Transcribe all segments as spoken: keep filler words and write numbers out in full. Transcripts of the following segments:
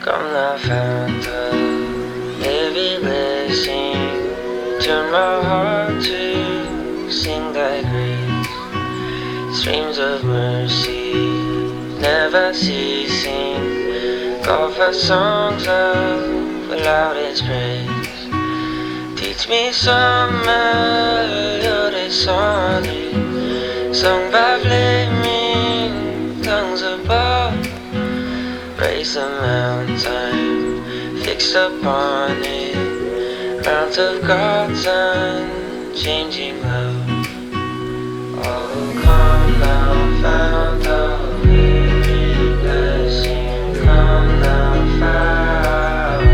Come thou fount of every blessing, turn my heart to sing thy grace. Streams of mercy never ceasing, call for songs of loudest praise. Teach me some melodious sonnet, sung by flaming tongues above. Raise the mountain fixed upon it, mount of God's unchanging love. Oh, come thou fount of every blessing, come thou fount.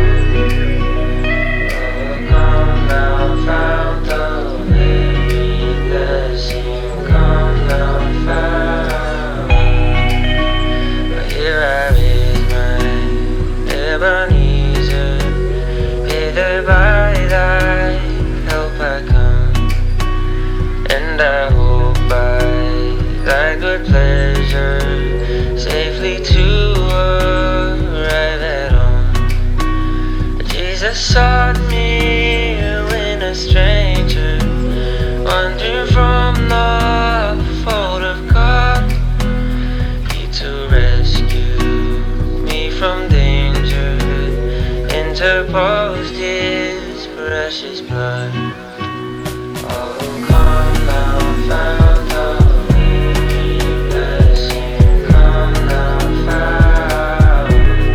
Oh, come thou fount of every blessing, come thou fount. But here I raise my Ebenezer, hither by thy help I come, and I hope by thy good pleasure safely to arrive at home. Jesus sought me when a stranger, wandering from the fold of God. He to rescue me from danger interposed his precious blood. Oh, come thou fount of every blessing, come thou fount.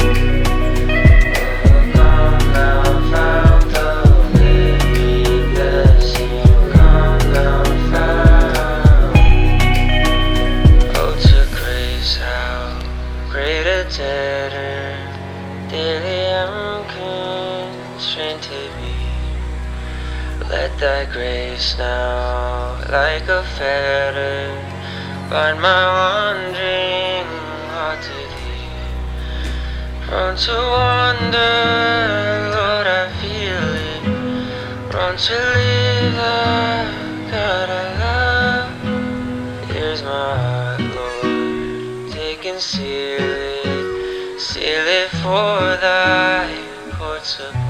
Oh, come thou fount of every blessing, come thou fount. Oh, to grace how great a debtor daily am constrained to be. Let thy grace now, like a fetter, bind my wandering heart to thee. Prone to wander, Lord, I feel it. Prone to leave the God I love. Here's my heart, Lord, take and seal it, seal it for thy courts above.